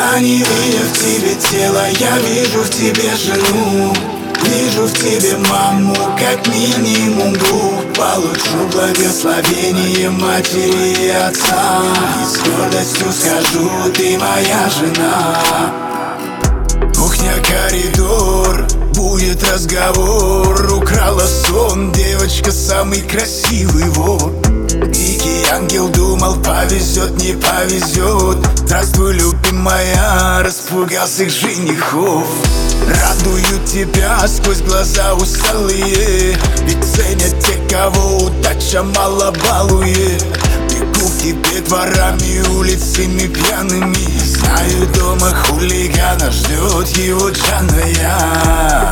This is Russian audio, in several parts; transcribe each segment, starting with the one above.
Они видят в тебе тело, я вижу в тебе жену. Вижу в тебе маму, как минимум двух. Получу благословение матери и отца. И с гордостью скажу, ты моя жена. Кухня, коридор, будет разговор. Украла сон, девочка, самый красивый вор. Дикий ангел думал, повезет, не повезет. Здравствуй, любимая, распугал всех женихов. Радуют тебя сквозь глаза усталые, ведь ценят те, кого удача мало балует. Бегу к тебе дворами, улицами пьяными. Знаю, дома хулигана ждет его Джаная.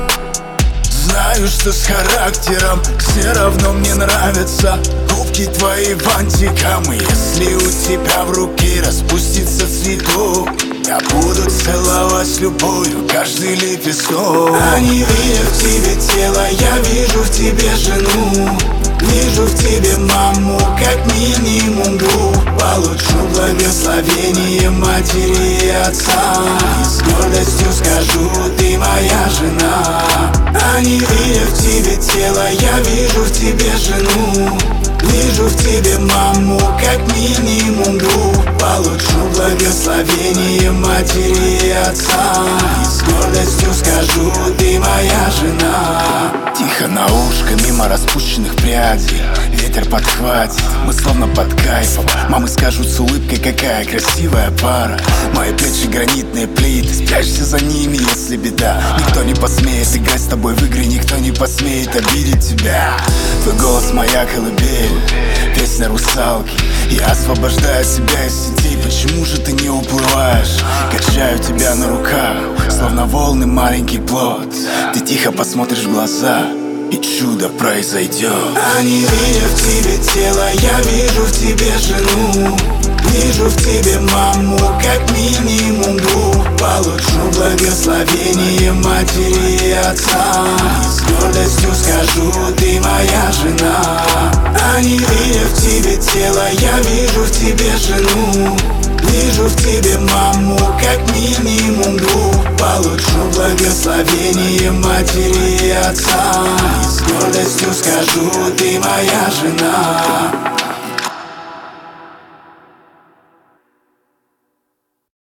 Знаю, что с характером все равно мне нравятся губки твои бантиком. И если у тебя в руке распустится цветок, я буду целовать с любовью каждый лепесток. Они видят в тебе тело, я вижу в тебе жену. Вижу в тебе маму, как минимум двух. Получу благословение матери и отца. И с гордостью скажу, ты моя жена. Они видят в тебе тело, я вижу в тебе жену. Вижу в тебе маму, как минимум двух. Получу благословение матери и отца. И с гордостью скажу, ты моя жена. Тихо на ушко, мимо распущенных прядей. Ветер подхватит, мы словно под кайфом. Мамы скажут с улыбкой, какая красивая пара. Мои плечи гранитные плиты, спрячься за ними, если беда. Никто не посмеет играть с тобой в игры, никто не посмеет обидеть тебя. Твой голос моя колыбель, песня русалки. Я освобождаю себя из сетей, почему же ты не уплываешь? Качаю тебя на руках, словно волны маленький плод. Ты тихо посмотришь в глаза, и чудо произойдет. Они видят в тебе тело, я вижу в тебе жену. Вижу в тебе маму, как минимум двух. Получу благословение матери и отца. И с гордостью скажу, ты моя жена. Они видят в тебе тело, я вижу в тебе жену. Вижу в тебе маму, как минимум двух. Получу благословение матери и отца. И с гордостью скажу, ты моя жена.